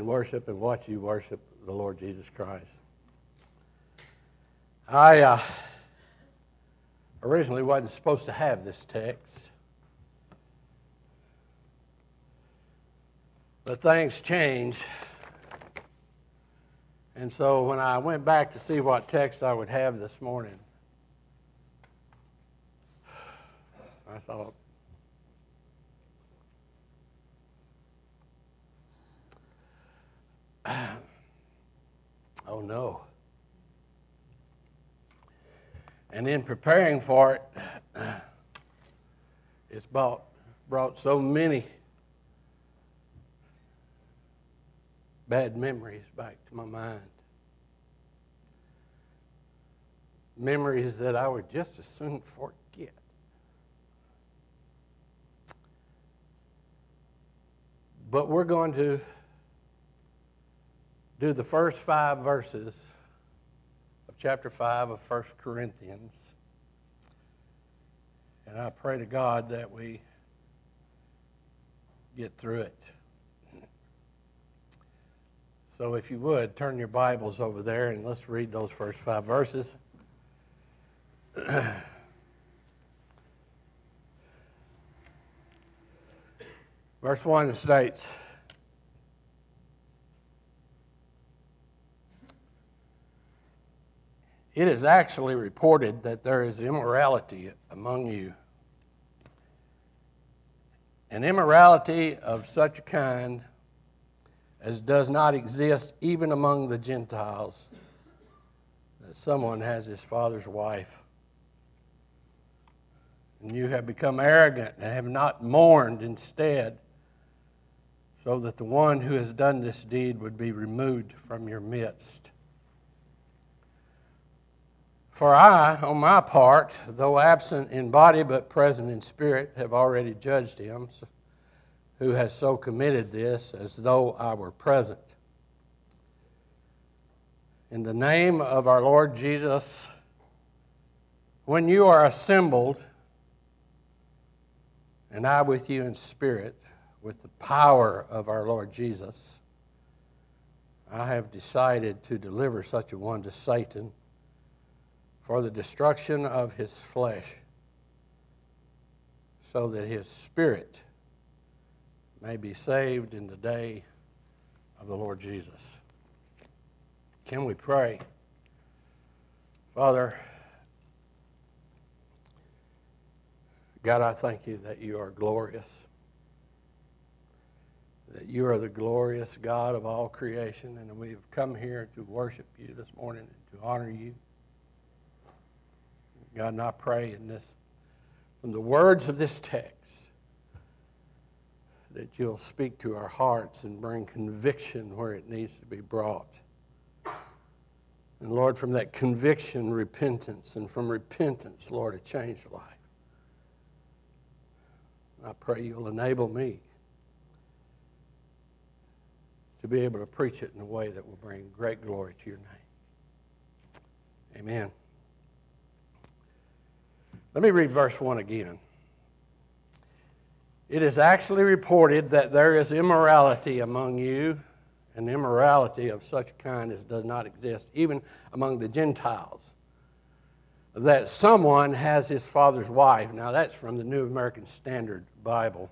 worship and watch you worship the Lord Jesus Christ. I originally wasn't supposed to have this text, but things change. And so when I went back to see what text I would have this morning, I thought, oh no. And in preparing for it, it's brought so many bad memories back to my mind. Memories that I would just as soon forget. But we're going to do the first 5 verses of chapter 5 of 1 Corinthians. And I pray to God that we get through it. So if you would, turn your Bibles over there and let's read those first 5 verses. Verse 1 states, "It is actually reported that there is immorality among you, an immorality of such a kind as does not exist even among the Gentiles, that someone has his father's wife. And you have become arrogant and have not mourned instead, so that the one who has done this deed would be removed from your midst. For I, on my part, though absent in body but present in spirit, have already judged him who has so committed this, as though I were present. In the name of our Lord Jesus, when you are assembled, and I with you in spirit, with the power of our Lord Jesus, I have decided to deliver such a one to Satan for the destruction of his flesh, so that his spirit may be saved in the day of the Lord Jesus." Can we pray? Father, God, I thank you that you are glorious, that you are the glorious God of all creation, and we've come here to worship you this morning and to honor you. God, and I pray in this, from the words of this text, that you'll speak to our hearts and bring conviction where it needs to be brought. And Lord, from that conviction, repentance, and from repentance, Lord, a changed life. I pray you'll enable me to be able to preach it in a way that will bring great glory to your name. Amen. Let me read verse 1 again. "It is actually reported that there is immorality among you, an immorality of such kind as does not exist even among the Gentiles, that someone has his father's wife." Now that's from the New American Standard Bible.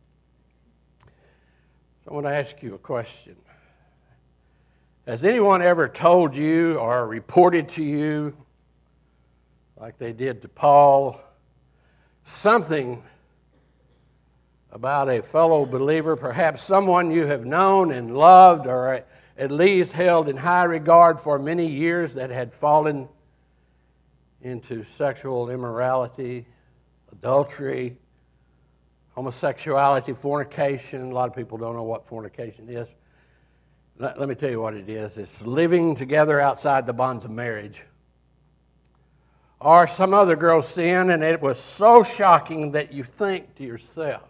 So I want to ask you a question. Has anyone ever told you or reported to you, like they did to Paul, something about a fellow believer, perhaps someone you have known and loved or at least held in high regard for many years, that had fallen into sexual immorality, adultery, homosexuality, fornication? A lot of people don't know what fornication is. Let me tell you what it is. It's living together outside the bonds of marriage. Or some other girl's sin, and it was so shocking that you think to yourself,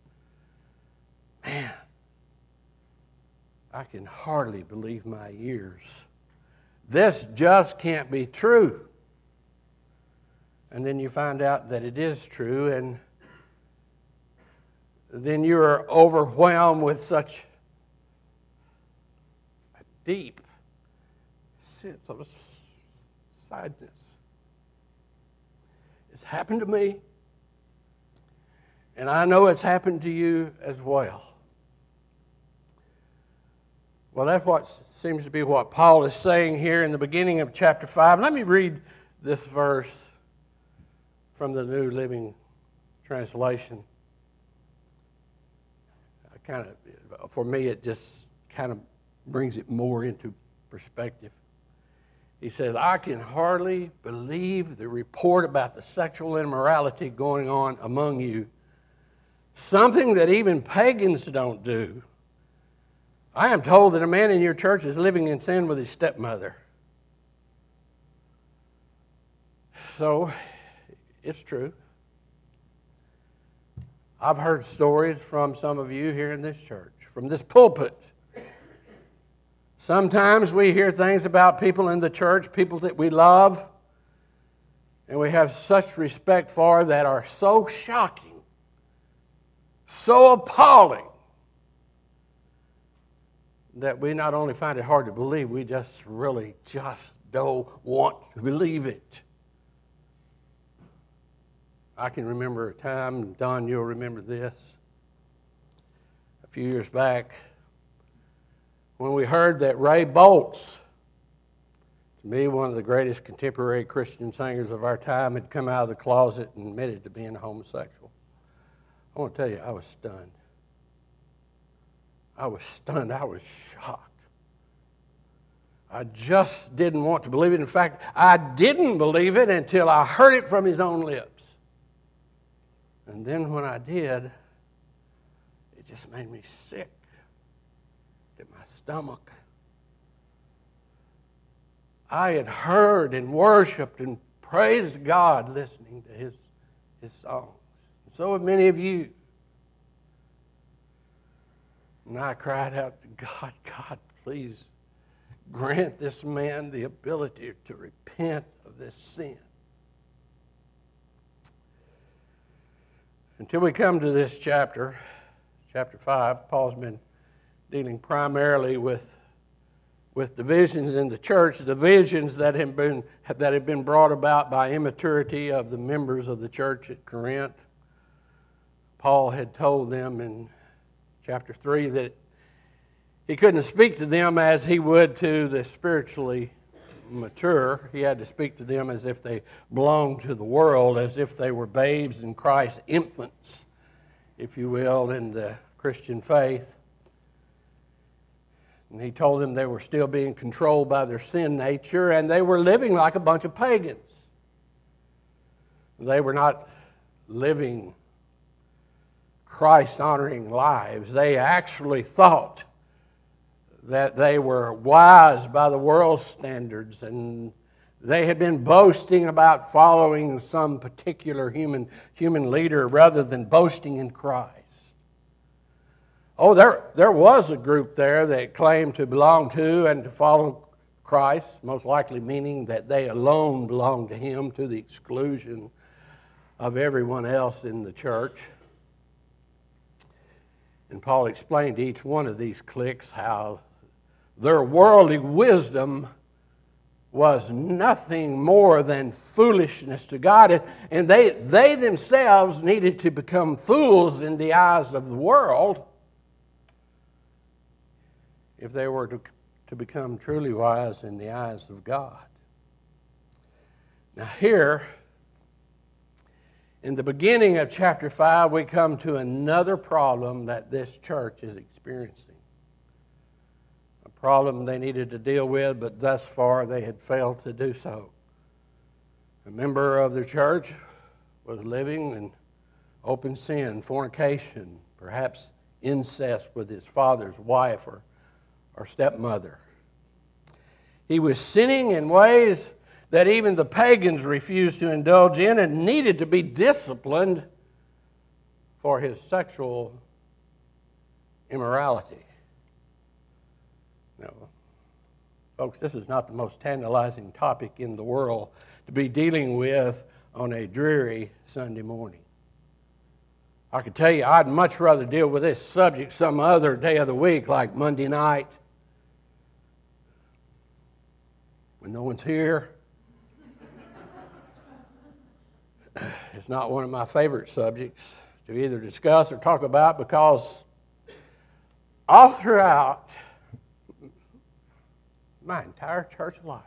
man, I can hardly believe my ears. This just can't be true. And then you find out that it is true, and then you are overwhelmed with such deep sense of sadness. It's happened to me, and I know it's happened to you as well. Well, that's what seems to be what Paul is saying here in the beginning of chapter 5. Let me read this verse from the New Living Translation. For me, it just kind of brings it more into perspective. He says, I can hardly believe the report about the sexual immorality going on among you, something that even pagans don't do. I am told that a man in your church is living in sin with his stepmother. So, it's true. I've heard stories from some of you here in this church, from this pulpit. Sometimes we hear things about people in the church, people that we love, and we have such respect for that are so shocking, so appalling, that we not only find it hard to believe, we just really just don't want to believe it. I can remember a time, Don, you'll remember this, a few years back, when we heard that Ray Boltz, to me one of the greatest contemporary Christian singers of our time, had come out of the closet and admitted to being a homosexual. I want to tell you, I was stunned. I was stunned. I was shocked. I just didn't want to believe it. In fact, I didn't believe it until I heard it from his own lips. And then when I did, it just made me sick to my stomach. I had heard and worshiped and praised God listening to his songs. And so have many of you. And I cried out to God, God, please grant this man the ability to repent of this sin. Until we come to this chapter 5, Paul's been dealing primarily with divisions in the church, divisions that have been brought about by immaturity of the members of the church at Corinth. Paul had told them in chapter 3 that he couldn't speak to them as he would to the spiritually mature. He had to speak to them as if they belonged to the world, as if they were babes in Christ, infants, if you will, in the Christian faith. And he told them they were still being controlled by their sin nature, and they were living like a bunch of pagans. They were not living Christ-honoring lives. They actually thought that they were wise by the world's standards, and they had been boasting about following some particular human leader rather than boasting in Christ. Oh, there was a group there that claimed to belong to and to follow Christ, most likely meaning that they alone belonged to him to the exclusion of everyone else in the church. And Paul explained to each one of these cliques how their worldly wisdom was nothing more than foolishness to God. And they themselves needed to become fools in the eyes of the world if they were to become truly wise in the eyes of God. Now here, in the beginning of chapter 5, we come to another problem that this church is experiencing. A problem they needed to deal with, but thus far they had failed to do so. A member of the church was living in open sin, fornication, perhaps incest with his father's wife or stepmother. He was sinning in ways that even the pagans refused to indulge in and needed to be disciplined for his sexual immorality. Now, folks, this is not the most tantalizing topic in the world to be dealing with on a dreary Sunday morning. I can tell you I'd much rather deal with this subject some other day of the week, like Monday night, and no one's here. It's not one of my favorite subjects to either discuss or talk about, because all throughout my entire church life,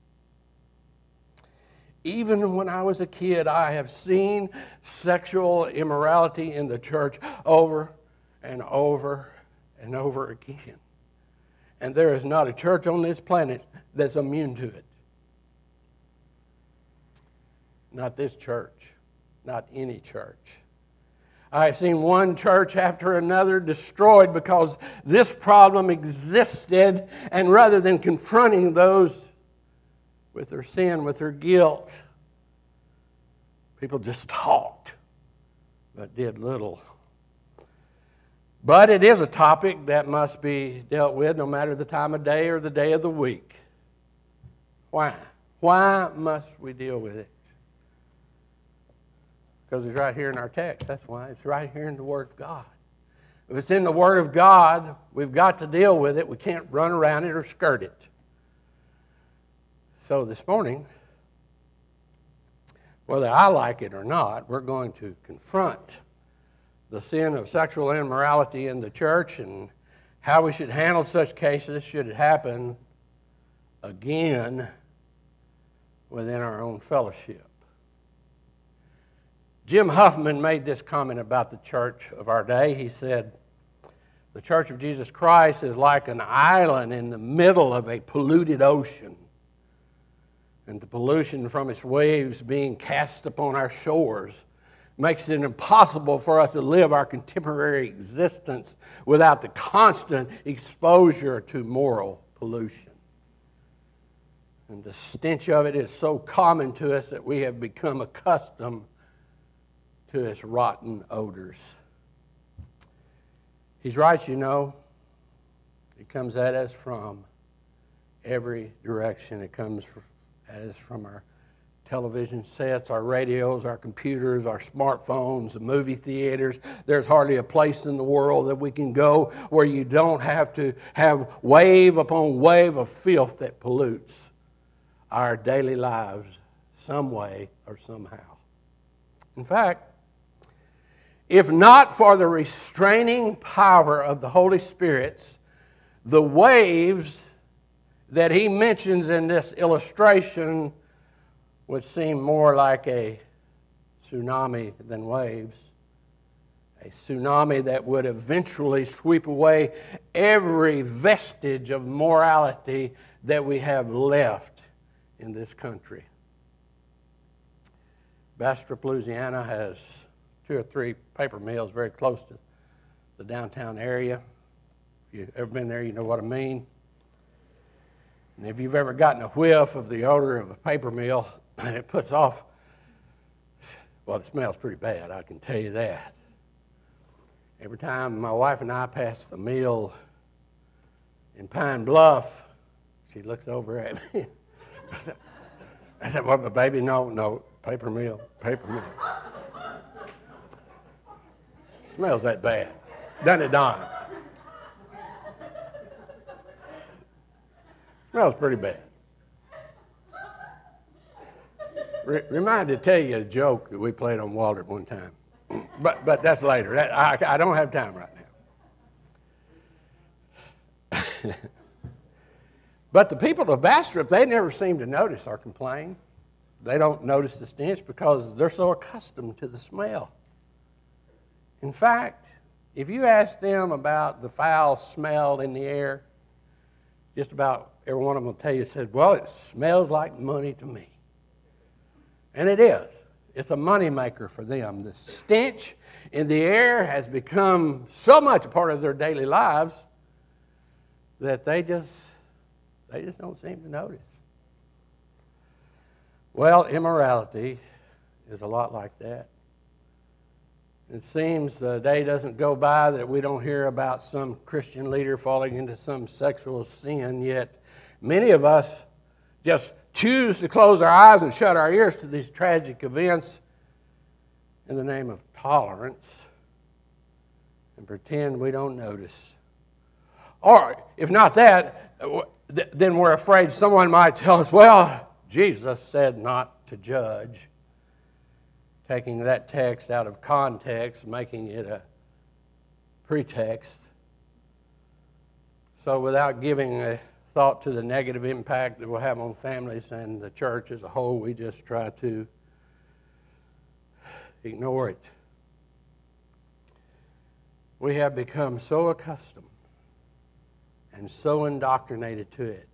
even when I was a kid, I have seen sexual immorality in the church over and over and over again. And there is not a church on this planet that's immune to it. Not this church, not any church. I have seen one church after another destroyed because this problem existed, and rather than confronting those with their sin, with their guilt, people just talked, but did little. But it is a topic that must be dealt with no matter the time of day or the day of the week. Why? Why must we deal with it? Because it's right here in our text. That's why. It's right here in the Word of God. If it's in the Word of God, we've got to deal with it. We can't run around it or skirt it. So this morning, whether I like it or not, we're going to confront the sin of sexual immorality in the church and how we should handle such cases should it happen again within our own fellowship. Jim Huffman made this comment about the church of our day. He said, "The Church of Jesus Christ is like an island in the middle of a polluted ocean. And the pollution from its waves being cast upon our shores makes it impossible for us to live our contemporary existence without the constant exposure to moral pollution. And the stench of it is so common to us that we have become accustomed to its rotten odors." He's right, you know. It comes at us from every direction. It comes at us from our television sets, our radios, our computers, our smartphones, the movie theaters. There's hardly a place in the world that we can go where you don't have to have wave upon wave of filth that pollutes our daily lives some way or somehow. In fact, if not for the restraining power of the Holy Spirit, the waves that he mentions in this illustration would seem more like a tsunami than waves. A tsunami that would eventually sweep away every vestige of morality that we have left in this country. Bastrop, Louisiana has 2 or 3 paper mills very close to the downtown area. If you've ever been there, you know what I mean. And if you've ever gotten a whiff of the odor of a paper mill, it puts off, well, it smells pretty bad, I can tell you that. Every time my wife and I pass the mill in Pine Bluff, she looks over at me. I said, "What, my baby? No, paper mill. Smells that bad, doesn't it, Don? Smells pretty bad." Reminded to tell you a joke that we played on Walter one time, but that's later. I don't have time right now. But the people of Bastrop, they never seem to notice or complain. They don't notice the stench because they're so accustomed to the smell. In fact, if you ask them about the foul smell in the air, just about every one of them will tell you, said, "Well, it smells like money to me." And it is. It's a moneymaker for them. The stench in the air has become so much a part of their daily lives that they just don't seem to notice. Well, immorality is a lot like that. It seems the day doesn't go by that we don't hear about some Christian leader falling into some sexual sin, yet many of us just choose to close our eyes and shut our ears to these tragic events in the name of tolerance and pretend we don't notice. Or, if not that, then we're afraid someone might tell us, well, Jesus said not to judge. Taking that text out of context, making it a pretext. So without giving a thought to the negative impact it will have on families and the church as a whole, we just try to ignore it. We have become so accustomed and so indoctrinated to it.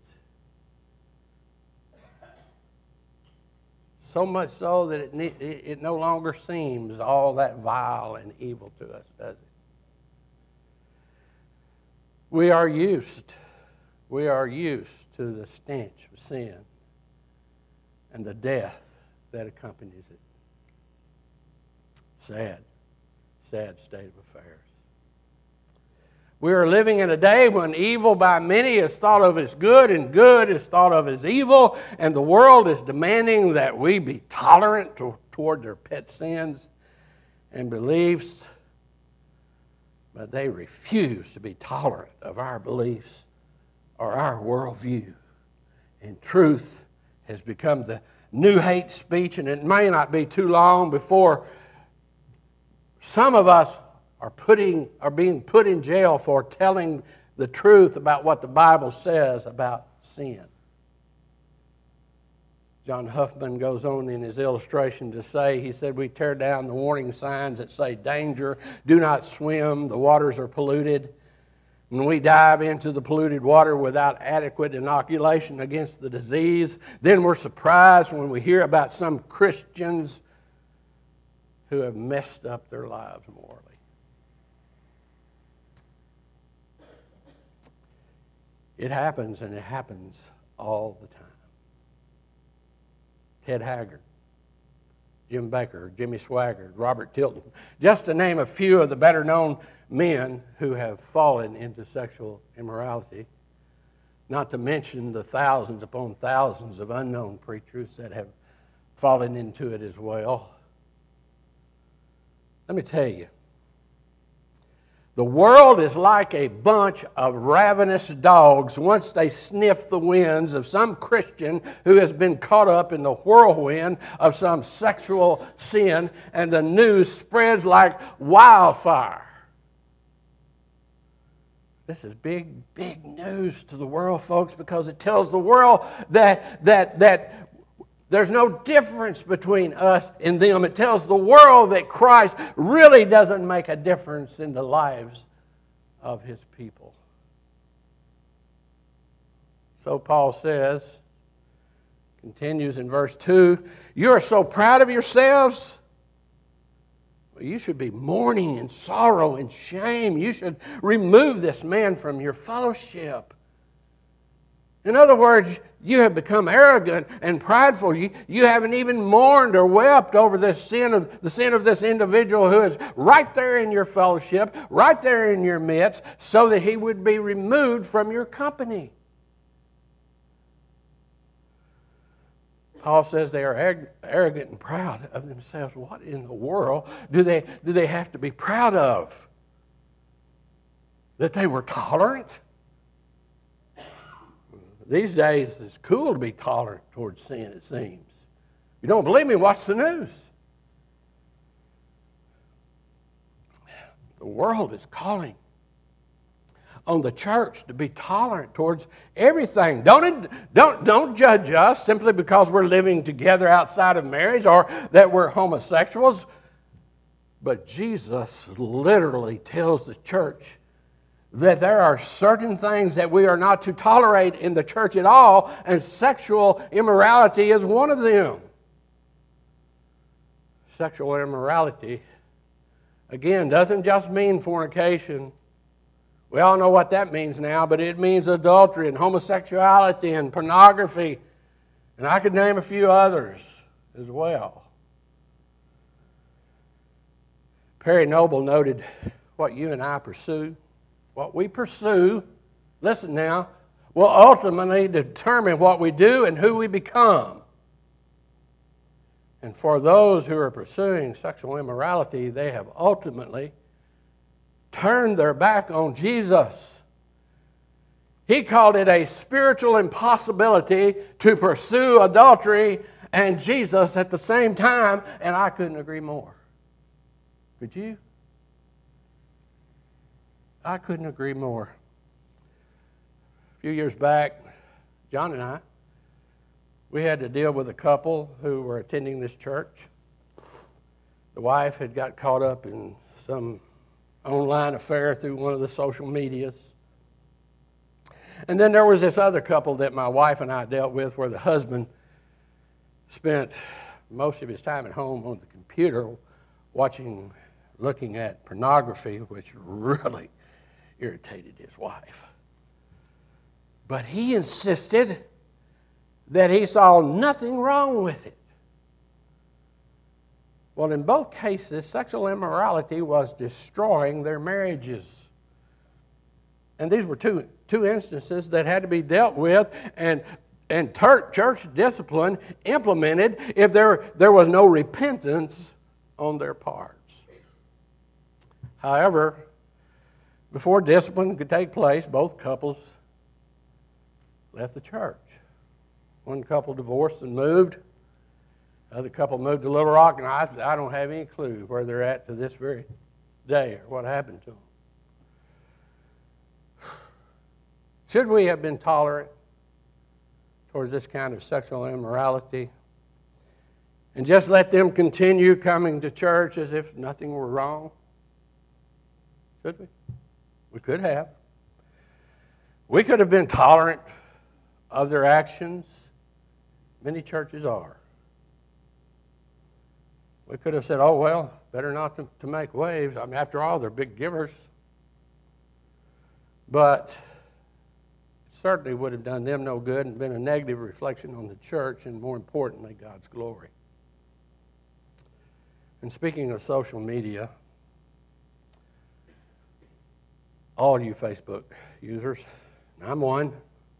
So much so that it no longer seems all that vile and evil to us, does it? We are used to the stench of sin and the death that accompanies it. Sad state of affairs. We are living in a day when evil by many is thought of as good and good is thought of as evil, and the world is demanding that we be tolerant toward their pet sins and beliefs, but they refuse to be tolerant of our beliefs or our worldview. And truth has become the new hate speech, and it may not be too long before some of us are being put in jail for telling the truth about what the Bible says about sin. John Huffman goes on in his illustration to say, he said, we tear down the warning signs that say, danger, do not swim, the waters are polluted. When we dive into the polluted water without adequate inoculation against the disease, then we're surprised when we hear about some Christians who have messed up their lives morally. It happens, and it happens all the time. Ted Haggard, Jim Baker, Jimmy Swaggart, Robert Tilton, just to name a few of the better-known men who have fallen into sexual immorality, not to mention the thousands upon thousands of unknown preachers that have fallen into it as well. Let me tell you, the world is like a bunch of ravenous dogs once they sniff the winds of some Christian who has been caught up in the whirlwind of some sexual sin, and the news spreads like wildfire. This is big news to the world, folks, because it tells the world that there's no difference between us and them. It tells the world that Christ really doesn't make a difference in the lives of His people. So Paul says, continues in verse 2, you are so proud of yourselves. Well, you should be mourning in sorrow and shame. You should remove this man from your fellowship. In other words, you have become arrogant and prideful. You haven't even mourned or wept over the sin of this individual who is right there in your fellowship, right there in your midst, so that he would be removed from your company. Paul says they are arrogant and proud of themselves. What in the world do they have to be proud of? That they were tolerant? These days, it's cool to be tolerant towards sin, it seems. You don't believe me? Watch the news. The world is calling on the church to be tolerant towards everything. Don't judge us simply because we're living together outside of marriage or that we're homosexuals. But Jesus literally tells the church that there are certain things that we are not to tolerate in the church at all, and sexual immorality is one of them. Sexual immorality, again, doesn't just mean fornication. We all know what that means now, but it means adultery and homosexuality and pornography, and I could name a few others as well. Perry Noble noted, what you and I pursue, what we pursue, listen now, will ultimately determine what we do and who we become. And for those who are pursuing sexual immorality, they have ultimately turned their back on Jesus He called it a spiritual impossibility to pursue adultery and Jesus at the same time, and I couldn't agree more. Could you? I couldn't agree more. A few years back, John and I, we had to deal with a couple who were attending this church. The wife had got caught up in some online affair through one of the social medias. And then there was this other couple that my wife and I dealt with where the husband spent most of his time at home on the computer looking at pornography, which really irritated his wife. But he insisted that he saw nothing wrong with it. Well, in both cases, sexual immorality was destroying their marriages. And these were two instances that had to be dealt with and church discipline implemented if there was no repentance on their parts. However, before discipline could take place, both couples left the church. One couple divorced and moved. The other couple moved to Little Rock, and I don't have any clue where they're at to this very day or what happened to them. Should we have been tolerant towards this kind of sexual immorality and just let them continue coming to church as if nothing were wrong? Should we? We could have. We could have been tolerant of their actions. Many churches are. We could have said, oh, well, better not to make waves. I mean, after all, they're big givers. But it certainly would have done them no good and been a negative reflection on the church and, more importantly, God's glory. And speaking of social media, all you Facebook users, and I'm one,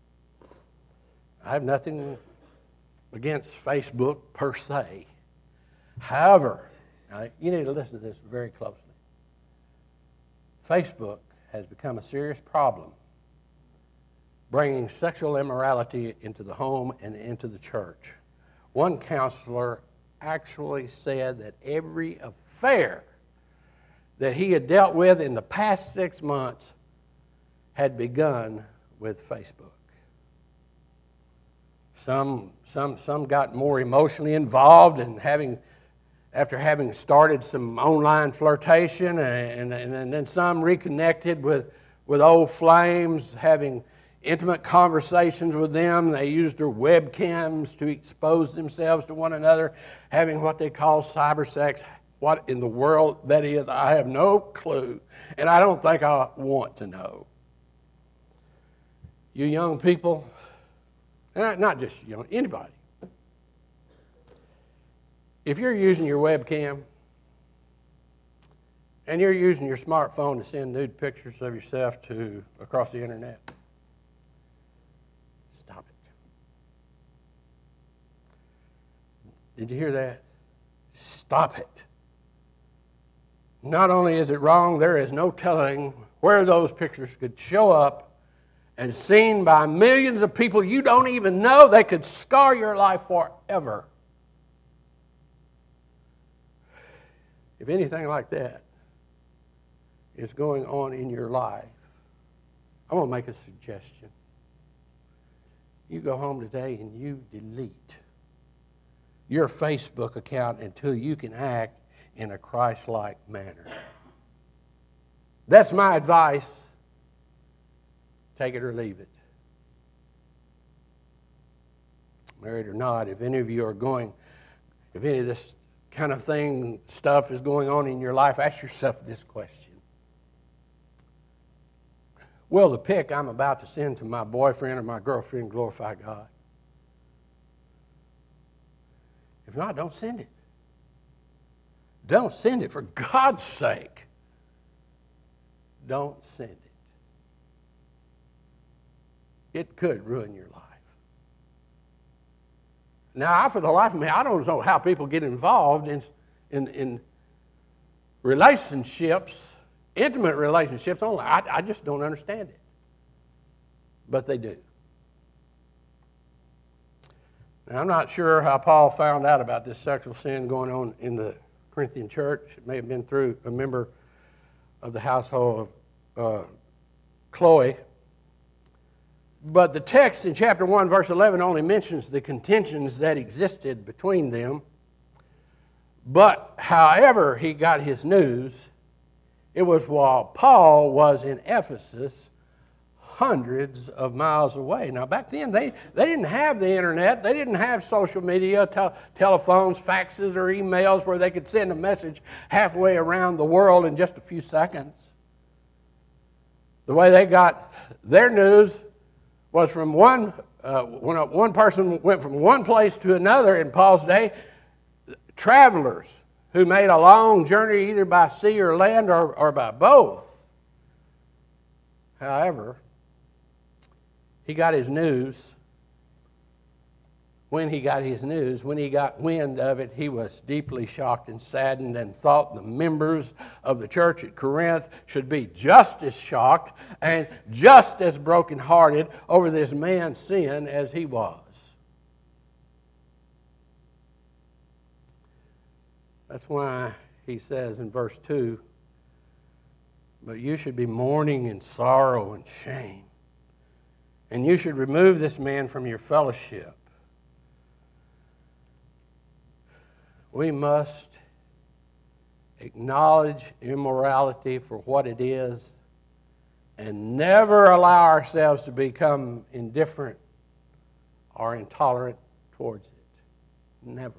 I have nothing against Facebook per se. However, now you need to listen to this very closely. Facebook has become a serious problem, bringing sexual immorality into the home and into the church. One counselor actually said that every affair that he had dealt with in the past 6 months had begun with Facebook. Some got more emotionally involved and after having started some online flirtation, and then some reconnected with old flames, having intimate conversations with them. They used their webcams to expose themselves to one another, having what they call cyber sex. What in the world that is, I have no clue, and I don't think I want to know. You young people, and not just young, anybody, if you're using your webcam and you're using your smartphone to send nude pictures of yourself across the internet, stop it. Did you hear that? Stop it. Not only is it wrong, there is no telling where those pictures could show up and seen by millions of people you don't even know. They could scar your life forever. If anything like that is going on in your life, I'm going to make a suggestion. You go home today and you delete your Facebook account until you can act in a Christ-like manner. That's my advice. Take it or leave it. Married or not, if any of this kind of stuff is going on in your life, ask yourself this question. Will the pic I'm about to send to my boyfriend or my girlfriend glorify God? If not, don't send it. Don't send it, for God's sake. Don't send it. It could ruin your life. Now, for the life of me, I don't know how people get involved in relationships, intimate relationships only. I just don't understand it. but they do. Now, I'm not sure how Paul found out about this sexual sin going on in the Corinthian church. It may have been through a member of the household of Chloe. But the text in chapter 1, verse 11 only mentions the contentions that existed between them. But however he got his news, it was while Paul was in Ephesus, hundreds of miles away. Now, back then, they didn't have the internet. They didn't have social media, telephones, faxes, or emails where they could send a message halfway around the world in just a few seconds. The way they got their news was from when one person went from one place to another in Paul's day. Travelers who made a long journey either by sea or land or by both. However, he got his news. When he got wind of it, he was deeply shocked and saddened and thought the members of the church at Corinth should be just as shocked and just as brokenhearted over this man's sin as he was. That's why he says in verse 2, but you should be mourning in sorrow and shame, and you should remove this man from your fellowship. We must acknowledge immorality for what it is and never allow ourselves to become indifferent or intolerant towards it. Never.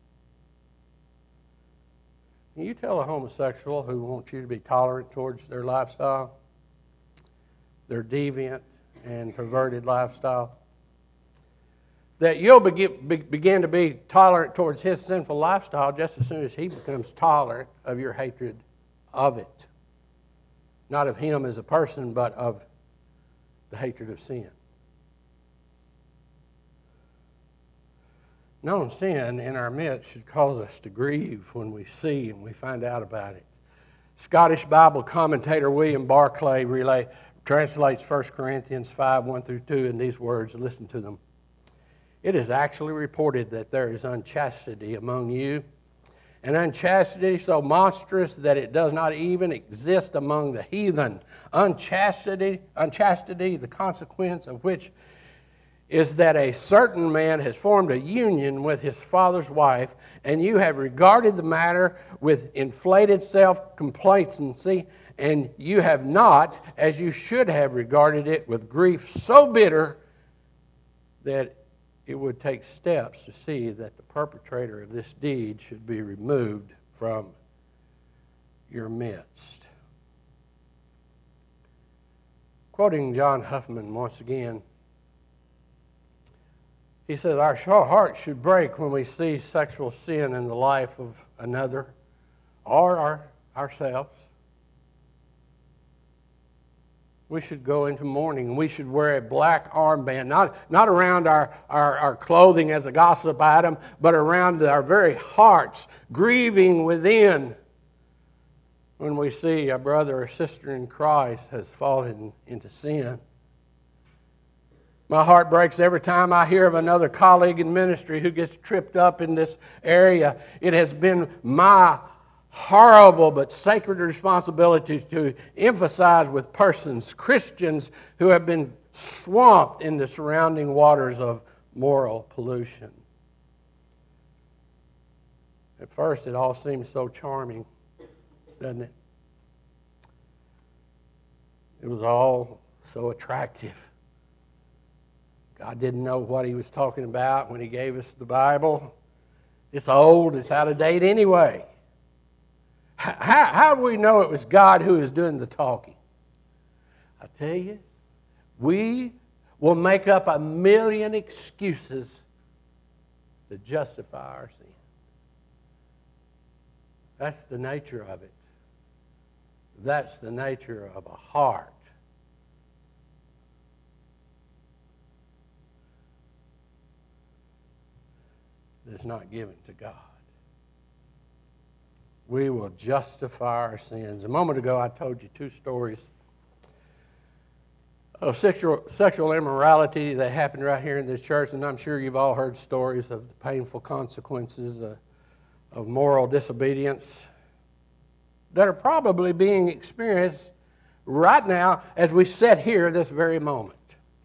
Can you tell a homosexual who wants you to be tolerant towards their lifestyle, their deviant and perverted lifestyle, that you'll begin to be tolerant towards his sinful lifestyle just as soon as he becomes tolerant of your hatred of it? Not of him as a person, but of the hatred of sin. Known sin in our midst should cause us to grieve when we see and we find out about it. Scottish Bible commentator William Barclay translates 1 Corinthians 5, 1 through 2 in these words. Listen to them. It is actually reported that there is unchastity among you, and unchastity so monstrous that it does not even exist among the heathen. Unchastity, the consequence of which is that a certain man has formed a union with his father's wife, and you have regarded the matter with inflated self-complacency, and you have not, as you should have regarded it, with grief so bitter that it would take steps to see that the perpetrator of this deed should be removed from your midst. Quoting John Huffman once again, he says, our hearts should break when we see sexual sin in the life of another or ourselves. We should go into mourning. We should wear a black armband, not around our clothing as a gossip item, but around our very hearts, grieving within when we see a brother or sister in Christ has fallen into sin. My heart breaks every time I hear of another colleague in ministry who gets tripped up in this area. It has been my horrible but sacred responsibility to emphasize with persons, Christians, who have been swamped in the surrounding waters of moral pollution. At first, it all seems so charming, doesn't it? It was all so attractive. God didn't know what he was talking about when he gave us the Bible. It's old, it's out of date anyway. How do we know it was God who was doing the talking? I tell you, we will make up a million excuses to justify our sin. That's the nature of it. That's the nature of a heart that's not given to God. We will justify our sins. A moment ago, I told you two stories of sexual immorality that happened right here in this church, and I'm sure you've all heard stories of the painful consequences of moral disobedience that are probably being experienced right now as we sit here this very moment.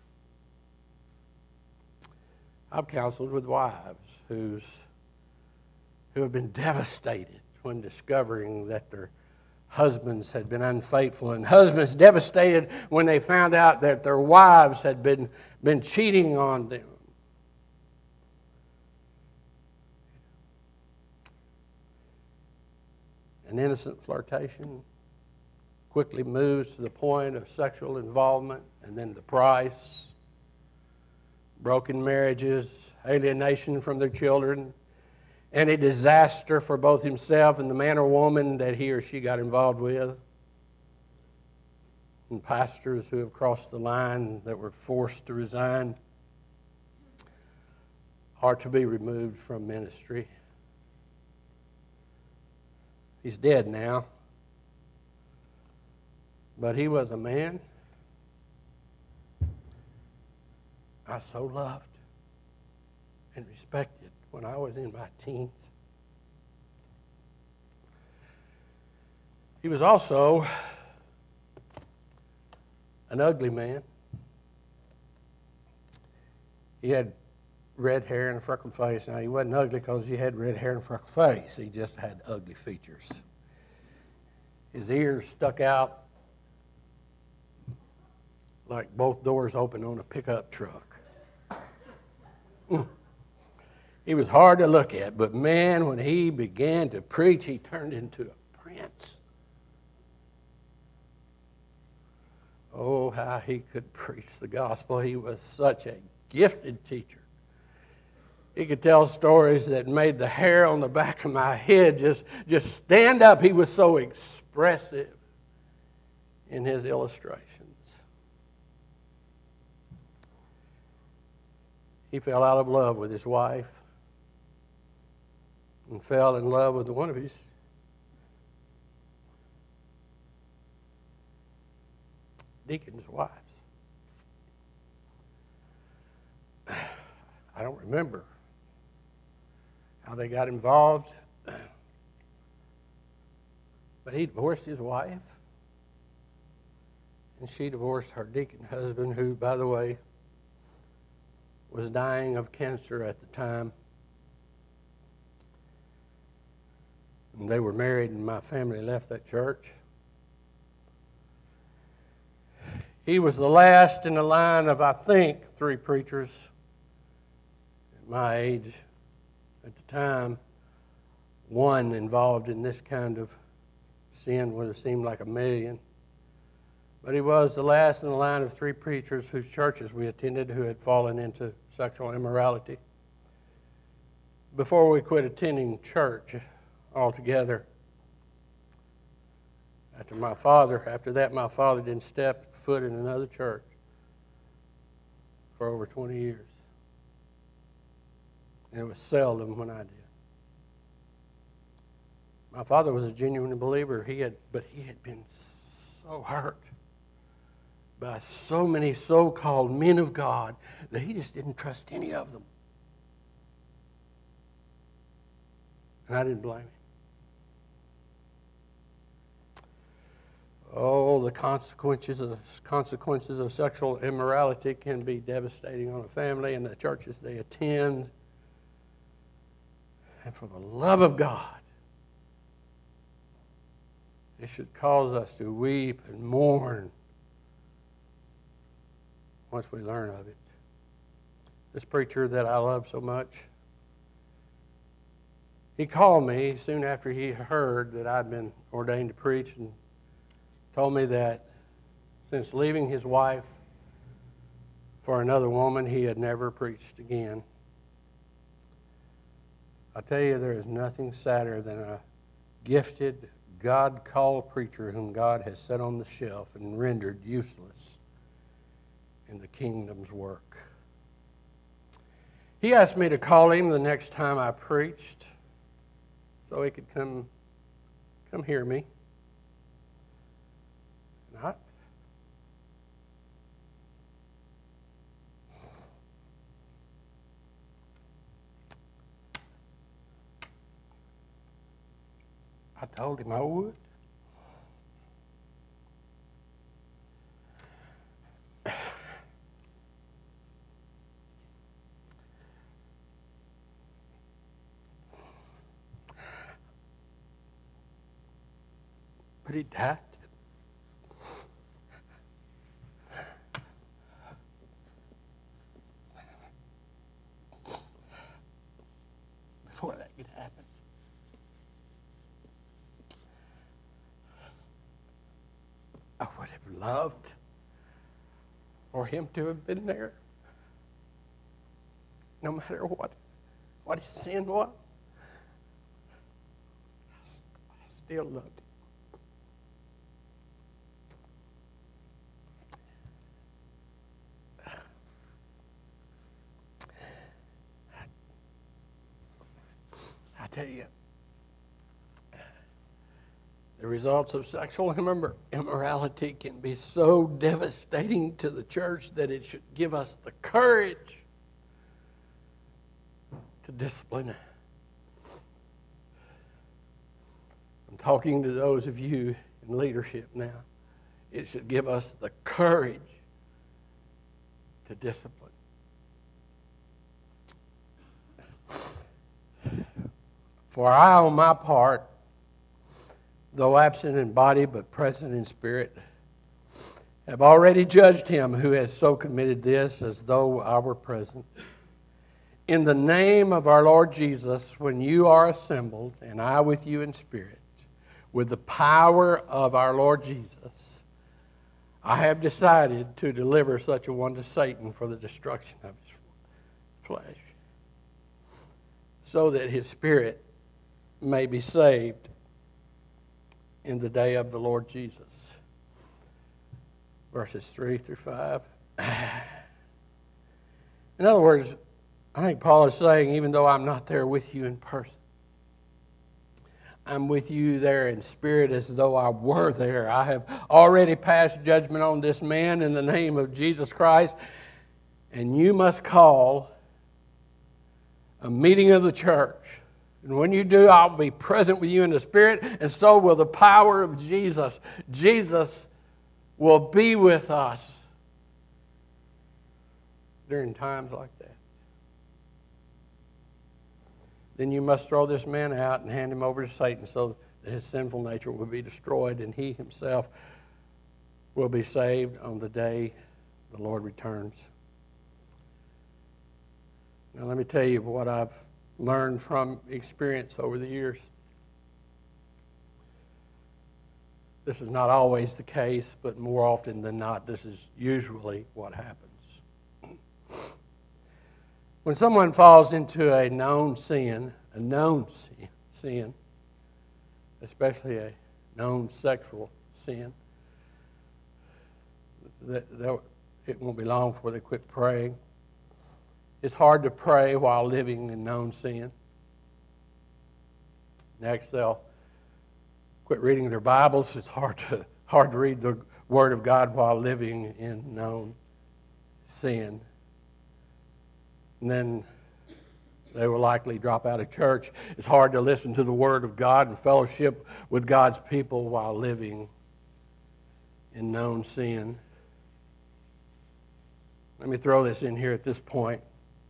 I've counseled with wives who have been devastated when discovering that their husbands had been unfaithful, and husbands devastated when they found out that their wives had been cheating on them. An innocent flirtation quickly moves to the point of sexual involvement, and then the price, broken marriages, alienation from their children, and a disaster for both himself and the man or woman that he or she got involved with. And pastors who have crossed the line that were forced to resign are to be removed from ministry. He's dead now, but he was a man I so loved and respected when I was in my teens. He was also an ugly man. He had red hair and a freckled face. Now, he wasn't ugly because he had red hair and a freckled face. He just had ugly features. His ears stuck out like both doors open on a pickup truck. He was hard to look at, but man, when he began to preach, he turned into a prince. Oh, how he could preach the gospel. He was such a gifted teacher. He could tell stories that made the hair on the back of my head just stand up. He was so expressive in his illustrations. He fell out of love with his wife and fell in love with one of his deacon's wives. I don't remember how they got involved, but he divorced his wife, and she divorced her deacon husband, who, by the way, was dying of cancer at the time. And they were married, and my family left that church. He was the last in the line of, I think, 3 preachers at my age at the time. One involved in this kind of sin would have seemed like a million. But he was the last in the line of 3 preachers whose churches we attended who had fallen into sexual immorality. Before we quit attending church altogether, after that, my father didn't step foot in another church for over 20 years. And it was seldom when I did. My father was a genuine believer, but he had been so hurt by so many so-called men of God that he just didn't trust any of them. And I didn't blame him. Oh, the consequences of sexual immorality can be devastating on a family and the churches they attend. And for the love of God, it should cause us to weep and mourn once we learn of it. This preacher that I love so much, he called me soon after he heard that I'd been ordained to preach and told me that since leaving his wife for another woman, he had never preached again. I tell you, there is nothing sadder than a gifted, God-called preacher whom God has set on the shelf and rendered useless in the kingdom's work. He asked me to call him the next time I preached so he could come hear me. I told him I would. But he died. Before that could happen. I would have loved for him to have been there. No matter what his sin was. I still loved him. I tell you, the results of sexual immorality can be so devastating to the church that it should give us the courage to discipline it. I'm talking to those of you in leadership now. It should give us the courage to discipline. For I, on my part, though absent in body but present in spirit, have already judged him who has so committed this as though I were present. In the name of our Lord Jesus, when you are assembled, and I with you in spirit, with the power of our Lord Jesus, I have decided to deliver such a one to Satan for the destruction of his flesh, so that his spirit may be saved in the day of the Lord Jesus. Verses 3 through 5. In other words, I think Paul is saying, even though I'm not there with you in person, I'm with you there in spirit as though I were there. I have already passed judgment on this man in the name of Jesus Christ, and you must call a meeting of the church. And when you do, I'll be present with you in the Spirit, and so will the power of Jesus. Jesus will be with us during times like that. Then you must throw this man out and hand him over to Satan so that his sinful nature will be destroyed, and he himself will be saved on the day the Lord returns. Now let me tell you what I've learned from experience over the years. This is not always the case, but more often than not, this is usually what happens. When someone falls into a known sin, especially a known sexual sin, it won't be long before they quit praying. It's hard to pray while living in known sin. Next, they'll quit reading their Bibles. It's hard to read the Word of God while living in known sin. And then they will likely drop out of church. It's hard to listen to the Word of God and fellowship with God's people while living in known sin. Let me throw this in here at this point.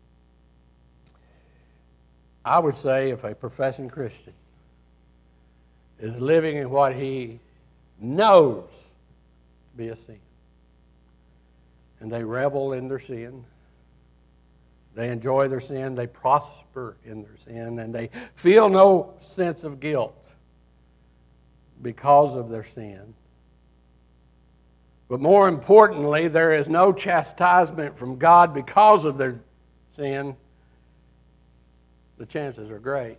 I would say if a professing Christian is living in what he knows to be a sin, and they revel in their sin, they enjoy their sin, they prosper in their sin, and they feel no sense of guilt because of their sin. But more importantly, there is no chastisement from God because of their sin. The chances are great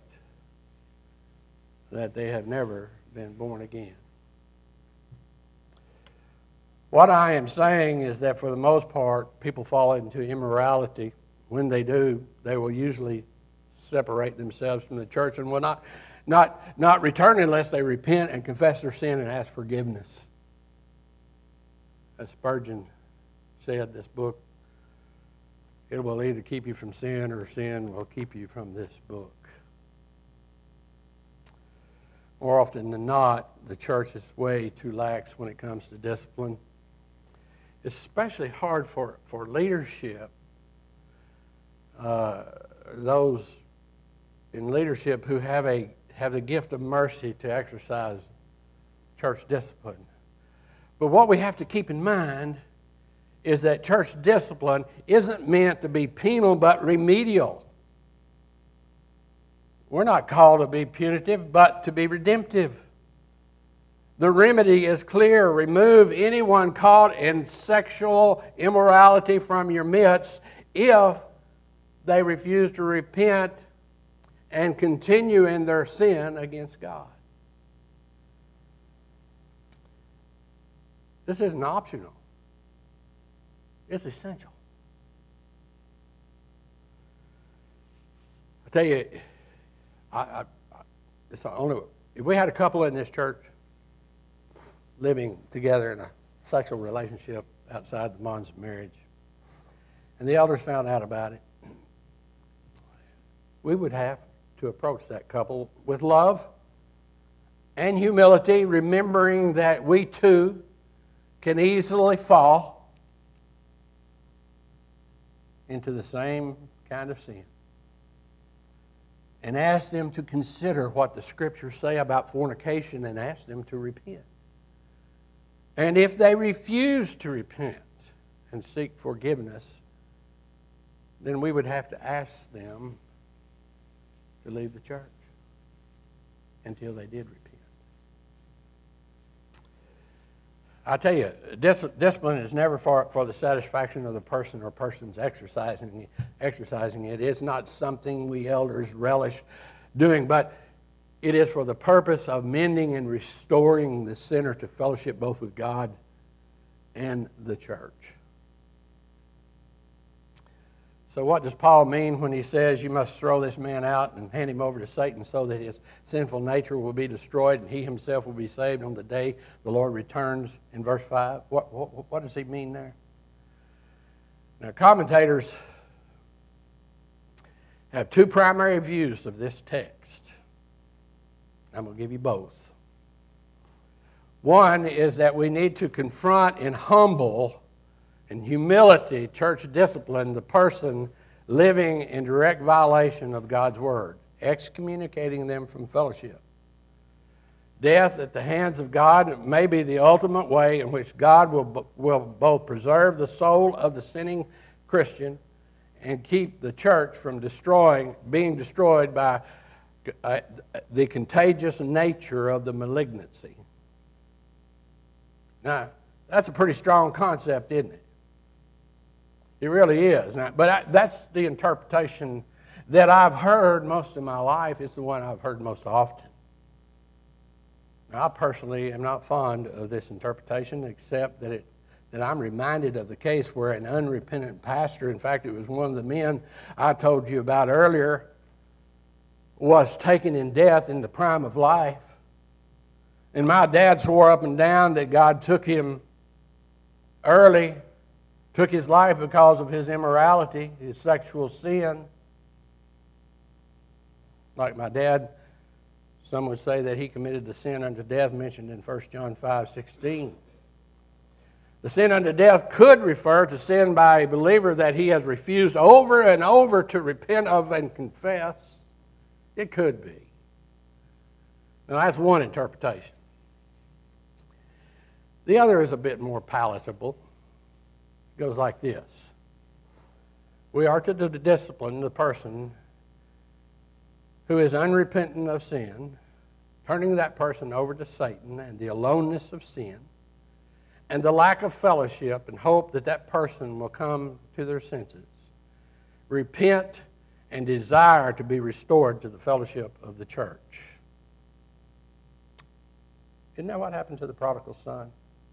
that they have never been born again. What I am saying is that for the most part, people fall into immorality. When they do, they will usually separate themselves from the church and will not return unless they repent and confess their sin and ask forgiveness. As Spurgeon said, this book, it will either keep you from sin or sin will keep you from this book. more often than not, the church is way too lax when it comes to discipline. It's especially hard for leadership, those in leadership who have the gift of mercy to exercise church discipline. But what we have to keep in mind is that church discipline isn't meant to be penal but remedial. We're not called to be punitive but to be redemptive. The remedy is clear. Remove anyone caught in sexual immorality from your midst if they refuse to repent and continue in their sin against God. This isn't optional. It's essential. I tell you, it's the only. If we had a couple in this church living together in a sexual relationship outside the bonds of marriage, and the elders found out about it, we would have to approach that couple with love and humility, remembering that we too can easily fall into the same kind of sin, and ask them to consider what the Scriptures say about fornication and ask them to repent. And if they refuse to repent and seek forgiveness, then we would have to ask them to leave the church until they did repent. I tell you, discipline is never for the satisfaction of the person or persons exercising it. It's not something we elders relish doing, but it is for the purpose of mending and restoring the sinner to fellowship both with God and the church. So what does Paul mean when he says you must throw this man out and hand him over to Satan so that his sinful nature will be destroyed and he himself will be saved on the day the Lord returns in verse 5? What does he mean there? Now, commentators have two primary views of this text. I'm going to give you both. One is that we need to confront and humble in humility, church discipline, the person living in direct violation of God's word, excommunicating them from fellowship. Death at the hands of God may be the ultimate way in which God will both preserve the soul of the sinning Christian and keep the church from being destroyed by the contagious nature of the malignancy. Now, that's a pretty strong concept, isn't it? It really is. But that's the interpretation that I've heard most of my life. It's the one I've heard most often. Now, I personally am not fond of this interpretation, except that I'm reminded of the case where an unrepentant pastor, in fact, it was one of the men I told you about earlier, was taken in death in the prime of life. And my dad swore up and down that God took him early, took his life because of his immorality, his sexual sin. Like my dad, some would say that he committed the sin unto death mentioned in 1 John 5:16. The sin unto death could refer to sin by a believer that he has refused over and over to repent of and confess. It could be. Now, that's one interpretation. The other is a bit more palatable. It goes like this. We are to discipline the person who is unrepentant of sin, turning that person over to Satan and the aloneness of sin, and the lack of fellowship, and hope that that person will come to their senses, repent, and desire to be restored to the fellowship of the church. Isn't that what happened to the prodigal son?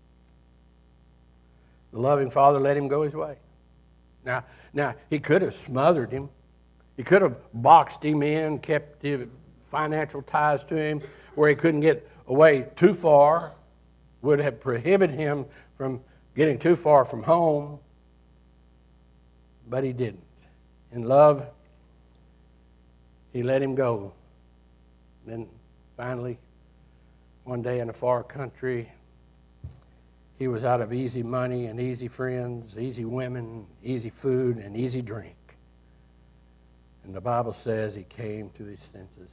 The loving father let him go his way. Now he could have smothered him. He could have boxed him in, kept financial ties to him where he couldn't get away too far, would have prohibited him from getting too far from home, but he didn't. In love, he let him go. Then finally one day in a far country. He was out of easy money and easy friends, easy women, easy food, and easy drink. And the Bible says he came to his senses.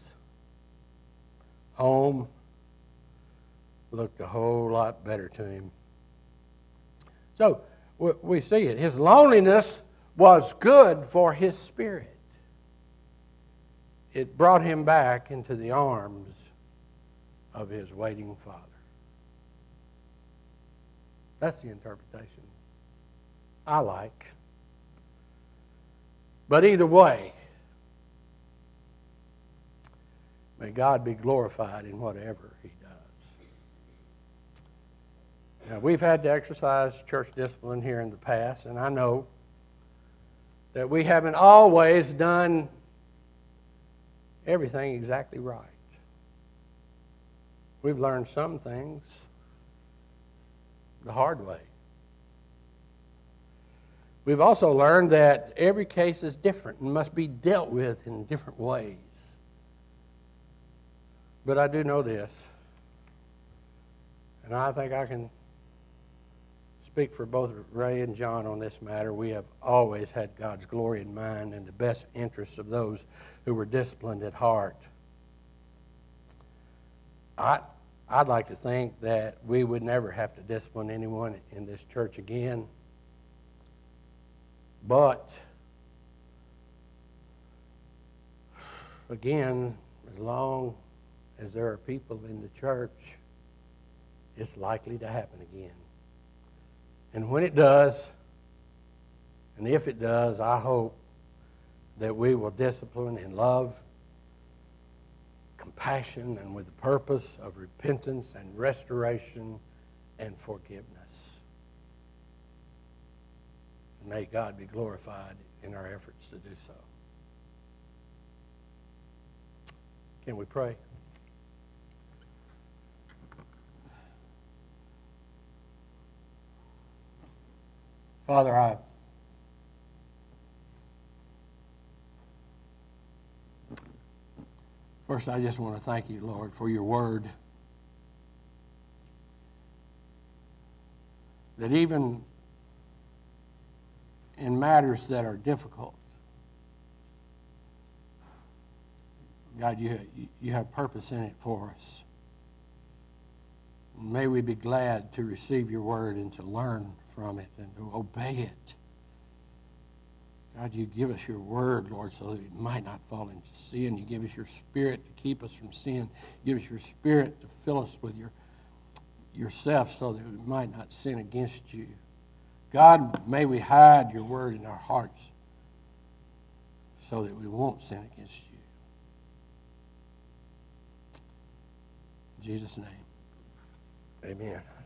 Home looked a whole lot better to him. So we see it. His loneliness was good for his spirit. It brought him back into the arms of his waiting Father. That's the interpretation I like. But either way, may God be glorified in whatever he does. Now, we've had to exercise church discipline here in the past, and I know that we haven't always done everything exactly right. We've learned some things the hard way. We've also learned that every case is different and must be dealt with in different ways. But I do know this, and I think I can speak for both Ray and John on this matter. We have always had God's glory in mind and the best interests of those who were disciplined at heart. I'd like to think that we would never have to discipline anyone in this church again. But, again, as long as there are people in the church, it's likely to happen again. And when it does, and if it does, I hope that we will discipline in love, compassion, and with the purpose of repentance and restoration and forgiveness. And may God be glorified in our efforts to do so. Can we pray? Father, first I just want to thank you, Lord, for your word. That even in matters that are difficult, God, you have purpose in it for us. May we be glad to receive your word and to learn from it and to obey it. God, you give us your word, Lord, so that we might not fall into sin. You give us your spirit to keep us from sin. You give us your spirit to fill us with yourself so that we might not sin against you. God, may we hide your word in our hearts so that we won't sin against you. In Jesus' name, amen.